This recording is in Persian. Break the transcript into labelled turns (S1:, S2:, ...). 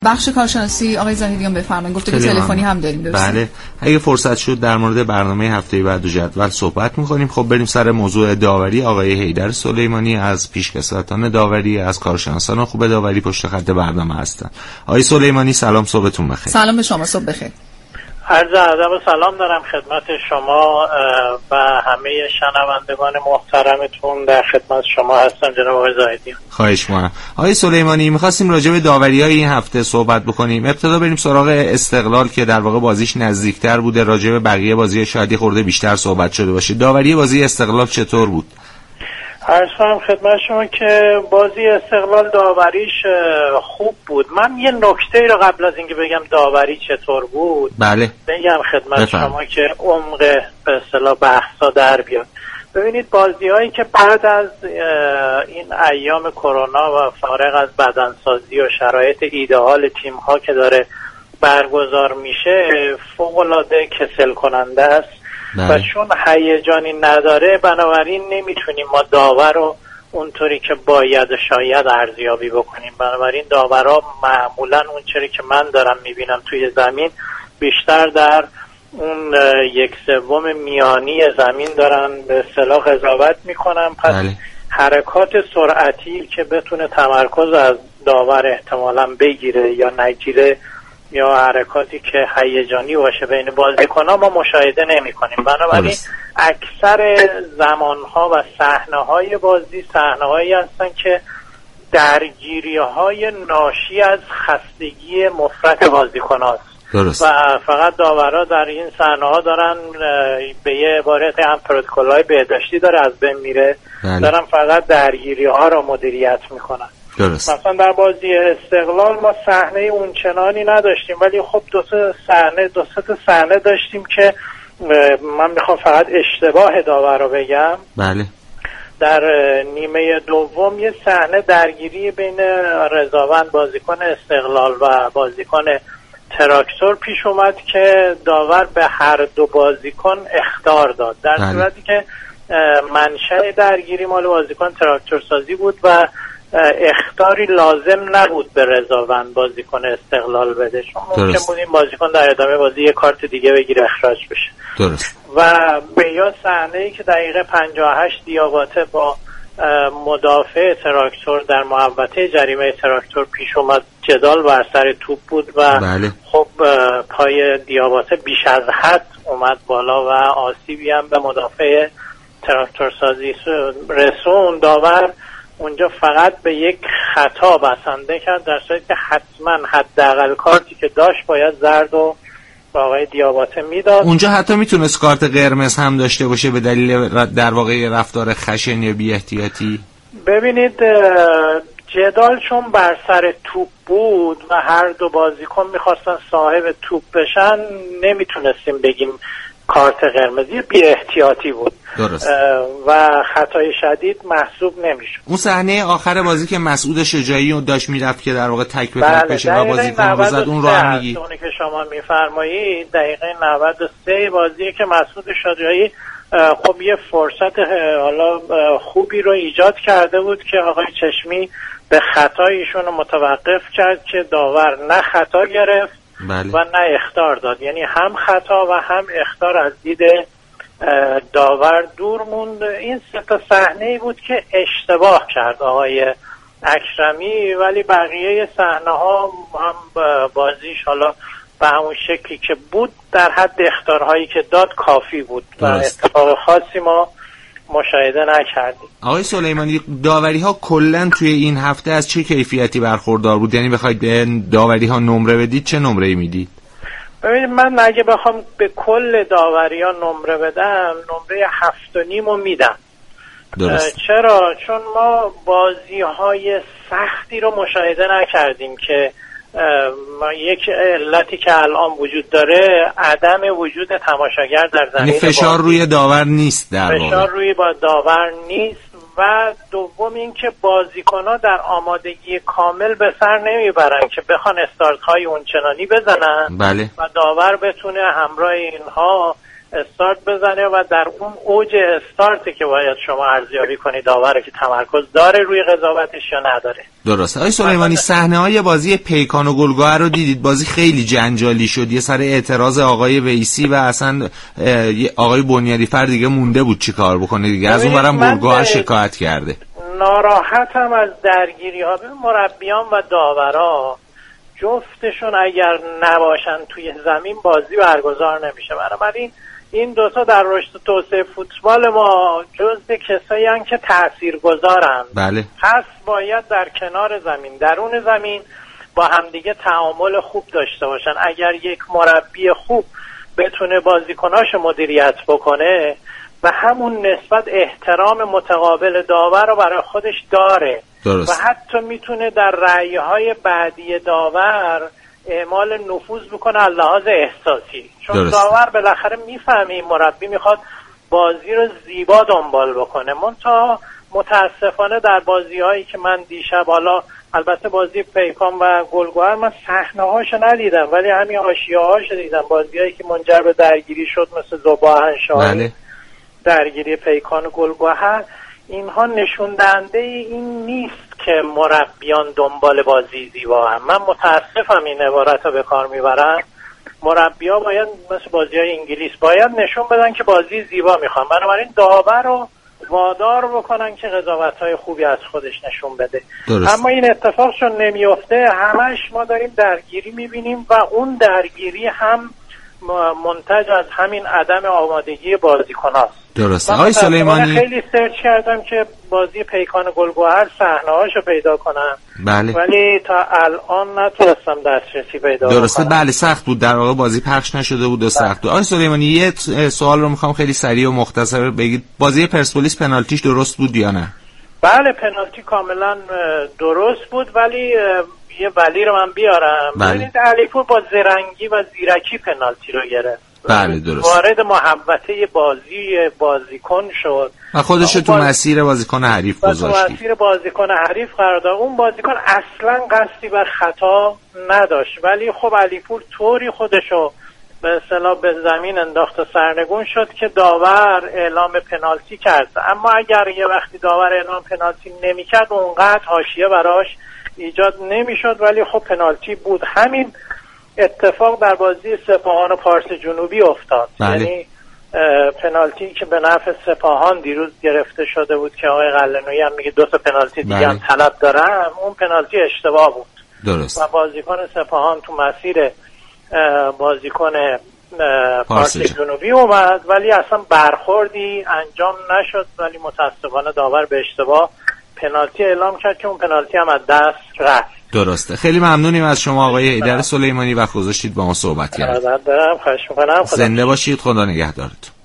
S1: بخش کارشناسی آقای زاهدیان بفرمایید. گفته که تلفنی هم داریم درسته؟
S2: بله، اگه فرصت شد در مورد برنامه هفته بعد و جدول صحبت می‌کنیم. خب بریم سر موضوع داوری. آقای حیدر سلیمانی از پیشکسوتان داوری، از کارشناسان خوب داوری پشت خط برنامه هستن. آقای سلیمانی سلام، صبحتون بخیر.
S1: سلام به شما، صبح بخیر.
S3: عرض ادب و سلام دارم خدمت شما و همه شنوندگان محترمتون. در خدمت شما هستم جناب آقای زاهدیان.
S2: خواهش می‌کنم. آقای سلیمانی، می‌خواستیم راجع به داوری‌های این هفته صحبت بکنیم. ابتدا بریم سراغ استقلال که در واقع بازیش نزدیکتر بوده. راجع به بقیه بازی‌ها شاید خورده بیشتر صحبت شده باشه. داوری بازی استقلال چطور بود؟
S3: عرض کنم خدمت شما که بازی استقلال داوریش خوب بود. من یه نکته رو قبل از اینکه بگم داوری چطور بود بگم خدمت شما که عمق به اصطلاح بحثا در بیاد. ببینید بازی‌هایی که بعد از این ایام کرونا و فارغ از بدنسازی و شرایط ایدئال تیم‌ها که داره برگزار میشه فوق‌العاده کسل کننده است. و چون هیجانی نداره بنابراین نمیتونیم ما داور رو اونطوری که باید و شاید ارزیابی بکنیم. بنابراین داورها معمولا اونطوری که من دارم میبینم توی زمین بیشتر در اون 1/3 میانی زمین دارن به اصطلاح قضاوت میکنن. پس حرکات سرعتی که بتونه تمرکز از داور احتمالاً بگیره یا نگیره یا حرکاتی که هیجانی باشه بین بازیکن‌ها ما مشاهده نمی‌کنیم. بنابراین اکثر زمان‌ها و صحنه‌های بازی صحنه‌هایی هستن که درگیری‌های ناشی از خستگی مفرط بازیکن‌هاست و فقط داورا در این صحنه‌ها دارن به یه عبارت هم پروتکل‌های بهداشتی داره از بین میره، دارن فقط درگیری‌ها رو مدیریت می‌کنن. مثلا در بازی استقلال ما صحنه اونچنانی نداشتیم ولی خب دو سه تا صحنه داشتیم که من میخوام فقط اشتباه داور رو بگم. در نیمه دوم یه صحنه درگیری بین رضاوند بازیکن استقلال و بازیکن تراکتور پیش اومد که داور به هر دو بازیکن اخطار داد، در صورتی که منشأ درگیری مال بازیکن تراکتور سازی بود و اختاری لازم نبود به رضاوند بازیکن استقلال بده، چون ممکن بود این بازیکن در ادامه بازی یه کارت دیگه بگیره اخراج بشه. و به یا صحنه‌ای که دقیقه 58 دیاباته با مدافع تراکتور در محوطه جریمه تراکتور پیش اومد، جدال بر سر توپ بود و خب پای دیاباته بیش از حد اومد بالا و آسیبی هم به مدافع تراکتور سازی رسون. داور اونجا فقط به یک خطا بسنده کرد، در صورتی که حتما حداقل کارتی که داشت باید زرد و با آقای دیاباته میداد.
S2: اونجا حتی میتونست کارت قرمز هم داشته باشه به دلیل در واقع رفتار خشن یا بی احتیاطی.
S3: ببینید جدال چون بر سر توپ بود و هر دو بازیکن میخواستن صاحب توپ بشن نمیتونستیم بگیم کارت قرمزی، بی احتیاطی بود. و خطای شدید محسوب نمیشه.
S2: اون صحنه آخر بازی که مسعود شجاعی اون داشت میرفت که در واقع تک به تک بشه و بازیکن رو زد، اون رو هم میگی؟
S3: اونی که شما میفرمایید دقیقه 93 بازی که مسعود شجاعی خب یه فرصت حالا خوبی رو ایجاد کرده بود که آقای چشمی به خطایشون رو متوقف کرد که داور نه خطا گرفت و نه اخطار داد، یعنی هم خطا و هم اخطار از دید داور دور موند. این سه تا صحنه‌ای بود که اشتباه کرد آقای اکرمی، ولی بقیه صحنه‌ها هم بازیش حالا به همون شکلی که بود در حد اخطارهایی که داد کافی بود و اتفاق خاصی ما مشاهده نکردیم.
S2: آقای سلیمانی، داوری‌ها کلاً توی این هفته از چه کیفیتی برخوردار بود؟ یعنی بخواید به داوری‌ها نمره بدید چه نمره‌ای میدید؟
S3: ببینید من اگه بخوام به کل داوری‌ها نمره بدم نمره 7.5 رو میدم. چرا؟ چون ما بازی‌های سختی رو مشاهده نکردیم که یک علتی که الان وجود داره عدم وجود تماشاگر در زمین.
S2: فشار روی داور نیست، در واقع
S3: فشار روی داور نیست و دوم این که بازیکن‌ها در آمادگی کامل به سر نمیبرن که بخوان استارت‌های اونچنانی بزنن و داور بتونه همراه اینها استارت بزنه و در اون اوج استارتی که باید شما ارزیابی کنید داوره که تمرکز داره روی قضاوتش یا نداره.
S2: درسته. آقای سلیمانی صحنه‌های بازی پیکان و گلگهر رو دیدید؟ بازی خیلی جنجالی شد، یه سر اعتراض آقای ویسی و اصلا آقای بنیادی فر دیگه مونده بود چی کار بکنه دیگه، از اون برم گلگهر شکایت کرده.
S3: ناراحتم از درگیری‌ها به مربیان و داورا، جفتشون اگر نباشن توی زمین بازی برگزار نمیشه. بنابراین این دوتا در رشد و توسعه فوتبال ما جزو کسایی هستن که تاثیرگذارن.
S2: بله.
S3: پس باید در کنار زمین، درون زمین با همدیگه تعامل خوب داشته باشن. اگر یک مربی خوب بتونه بازیکناش مدیریت بکنه و همون نسبت احترام متقابل داور رو برای خودش داره،
S2: درست.
S3: و حتی میتونه در رأی‌های بعدی داور اعمال نفوذ بکنه از لحاظ احساسی، چون درست. داور بالاخره میفهمه این مربی میخواد بازی رو زیبا دنبال بکنه. منتها متاسفانه در بازی‌هایی که من دیشب، حالا البته بازی پیکان و گلگهر من صحنه‌هاشو ندیدم ولی همین حاشیه‌هاشو دیدم، بازی‌هایی که منجر به درگیری شد مثل ذوب‌آهن‌شاهی،
S2: بله.
S3: درگیری پیکان و گلگهر، اینها نشون دهنده این نیست که مربیان دنبال بازی زیبا هم. من متاسفم این عبارت رو به کار میبرن. مربی‌ها باید مثل بازی‌های انگلیس باید نشون بدن که بازی زیبا میخوان، بنابراین داور رو وادار بکنن که قضاوت‌های خوبی از خودش نشون بده.
S2: درست.
S3: اما این اتفاق چون نمیفته، همش ما داریم درگیری میبینیم و اون درگیری هم منتج از همین عدم آمادگی بازیکناست.
S2: درسته. آقای سلیمانی
S3: خیلی سرچ کردم که بازی پیکان گلگهر صحنه‌هاشو پیدا کنم،
S2: بله.
S3: ولی تا الان نتونستم دسترسی پیدا کنم.
S2: درسته. بله سخت بود، در واقع بازی پخش نشده بود و سخت بود. آقای سلیمانی یه سوال رو میخوام خیلی سریع و مختصر بگید، بازی پرسپولیس پنالتیش درست بود یا نه؟
S3: بله پنالتی کاملا درست بود، ولی یه ولی رو من بیارم. ببینید علیپور با زرنگی و زیرکی پنالتی رو گرفت.
S2: بله درست.
S3: وارد محوطه بازیکن شد
S2: و خودش تو مسیر بازیکن حریف گذاشت.
S3: تو مسیر بازیکن حریف قرار داد. اون بازیکن اصلا قصدی بر خطا نداشت، ولی خب علیپور طوری خودشو به اصطلاح به زمین انداخت و سرنگون شد که داور اعلام پنالتی کرد. اما اگر یه وقتی داور اعلام پنالتی نمی‌کرد اونقدر حاشیه براش ایجاد نمی‌شد، ولی خب پنالتی بود. همین اتفاق در بازی سپاهان و پارس جنوبی افتاد.
S2: بله.
S3: یعنی پنالتی که به نفع سپاهان دیروز گرفته شده بود که آقای قلعه‌نویی هم میگه 2 تا پنالتی دیگه هم طلب دارم، اون پنالتی اشتباه بود.
S2: درست.
S3: و بازیکن سپاهان تو مسیر بازیکن پارس جنوبی اومد ولی اصلا برخوردی انجام نشد، ولی متاسفانه داور به اشتباه پنالتی اعلام کرد که اون پنالتی هم از دست رفت.
S2: درسته. خیلی ممنونیم از شما آقای حیدر سلیمانی، وقت گذاشتید با ما صحبت کردید.
S3: خواهش می‌کنم.
S2: زنده باشید، خدا نگهدارتون.